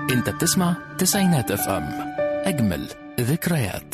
انت بتسمع تسعينات اف ام، اجمل ذكريات.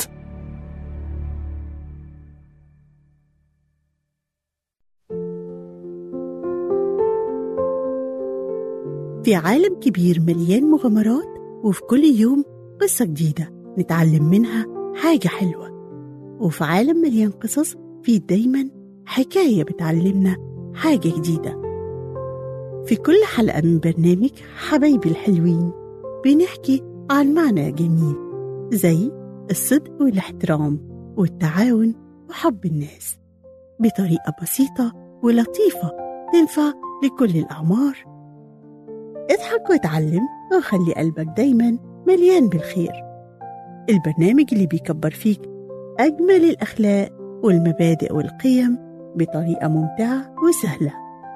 في عالم كبير مليان مغامرات، وفي كل يوم قصة جديدة نتعلم منها حاجة حلوة. وفي عالم مليان قصص في دايما حكاية بتعلمنا حاجة جديدة. في كل حلقة من برنامج حبايبي الحلوين بنحكي عن معنى جميل زي الصدق والاحترام والتعاون وحب الناس بطريقة بسيطة ولطيفة تنفع لكل الأعمار. اضحك واتعلم وخلي قلبك دايما مليان بالخير. البرنامج اللي بيكبر فيك أجمل الأخلاق والمبادئ والقيم بطريقة ممتعة وسهلة.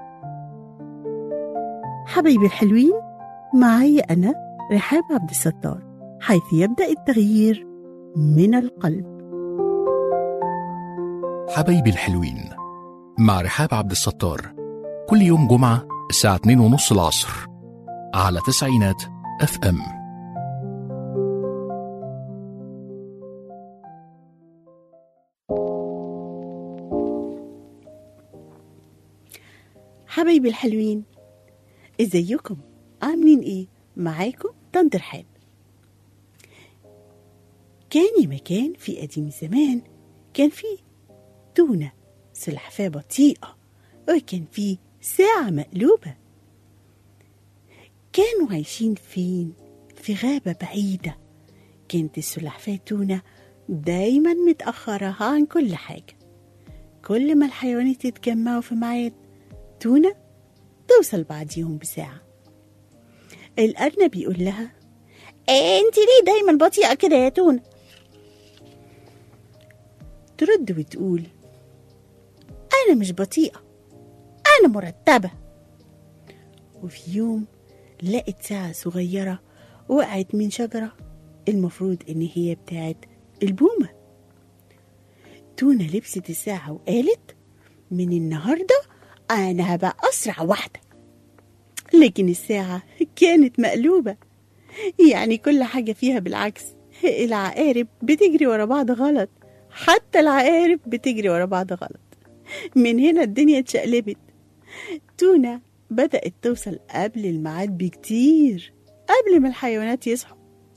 حبايبي الحلوين، معي أنا رحاب عبد الستار، حيث يبدأ التغيير من القلب. حبايبي الحلوين مع رحاب عبد الستار، كل يوم جمعة الساعة 2:30 العصر على تسعينات اف ام. حبايبي الحلوين، ازيكم؟ عاملين ايه؟ معاكم طنط رحاب. كان مكان في قديم زمان كان فيه تونة سلحفاة بطيئة، وكان فيه ساعة مقلوبة. كانوا عايشين فين؟ في غابة بعيدة. كانت السلحفاة تونة دايما متأخرة عن كل حاجة. كل ما الحيوانات يتجمعوا في ميعاد، تونة توصل بعديهم بساعة. الأرنب يقول لها: انت ليه دايما بطيئة كده يا تونة؟ ترد وتقول: أنا مش بطيئة، أنا مرتبة. وفي يوم لقت ساعة صغيرة وقعت من شجرة، المفروض إن هي بتاعت البومة. تونة لبست الساعة وقالت: من النهاردة أنا هبقى أسرع واحدة. لكن الساعة كانت مقلوبة، يعني كل حاجة فيها بالعكس. العقارب بتجري ورا بعض غلط، حتى العقارب بتجري ورا بعض غلط. من هنا الدنيا اتشقلبت. تونة بدأت توصل قبل الميعاد بكتير، قبل ما الحيوانات يصحوا.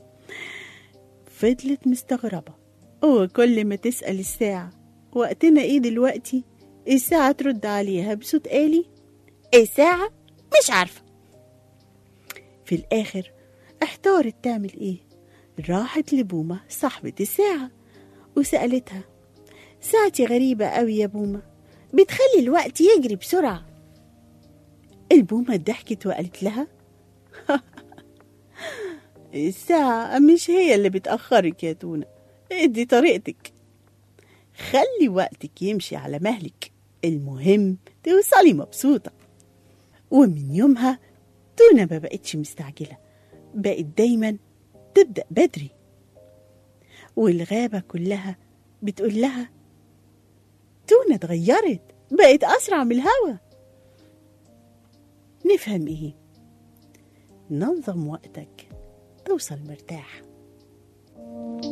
فضلت مستغربة، وكل ما تسأل الساعة وقتنا ايه دلوقتي، الساعة ترد عليها بصوت آلي: الساعة مش عارفة. في الآخر احتارت تعمل ايه. راحت لبومة صاحبة الساعة وسألتها: ساعتي غريبة قوي يا بومة، بتخلي الوقت يجري بسرعة. البومة ضحكت وقالت لها: الساعة مش هي اللي بتأخرك يا تونة، دي طريقتك. خلي وقتك يمشي على مهلك، المهم توصلي مبسوطة. ومن يومها تونة ما بقتش مستعجلة، بقت دايما تبدأ بدري. والغابة كلها بتقول لها: تونة اتغيرت، بقت أسرع من الهوا. نفهم إيه؟ ننظم وقتك توصل مرتاح.